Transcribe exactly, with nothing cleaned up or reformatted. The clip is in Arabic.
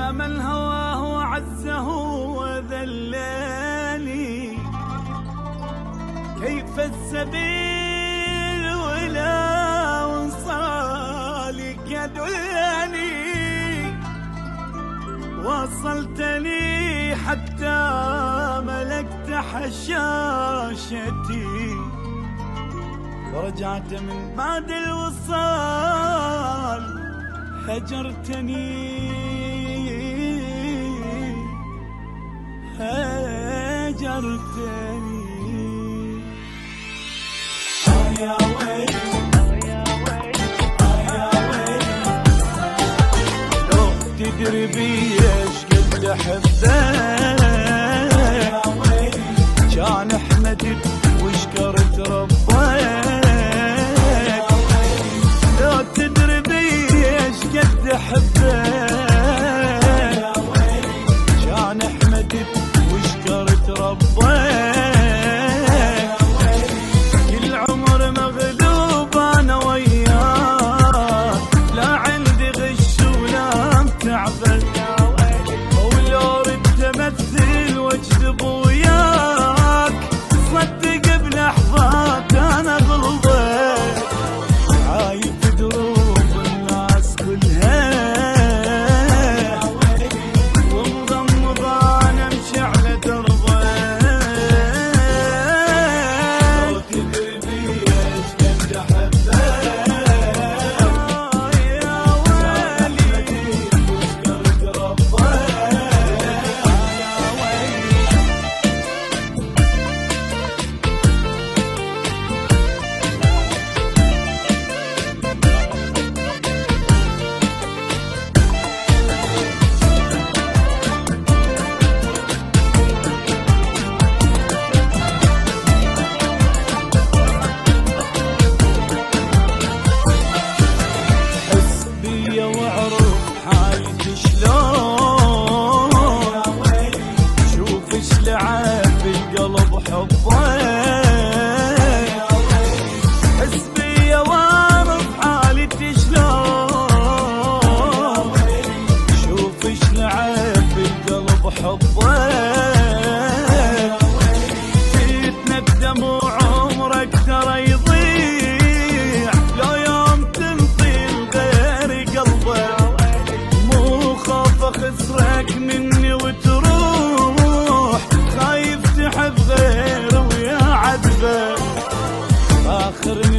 يا من هواه وعزه وذلاني، كيف السبيل ولا وصالك يدلني، وصلتني حتى ملكت حشاشتي، ورجعت من بعد الوصال هجرتني هجرتني. آه يا ويلي آه يا ويلي، لو تدري بي ايش قد احبك، كان احمدك وشكرت ربك، لو تدري بي ايش قد احبك، كان احمدك وشكرت ربك، كل عمر مغلوب انا وياك، لا عندي غش ولا متعبد، ولو ردت امثل واكذب وياك، صدق بلحظات انا غلطت، عايف دروب الناس كلها، ومغمض انا امشي على دربه، لو تدري بي ايش قد احبك، يا ويلي وشكرت ربك، يا ويلي. واعرف حالتي شلون، شوف ايش لعب القلب حبك، حس بيا واعرف حالتي شلون، شوف ايش لعب القلب حبك، تتندم وعمرك ترى يضيع، لو يوم تنطي الغير قلبك، مو خوف خسرك مني وتروح، خايف تحب غير ويا عذبك، اخر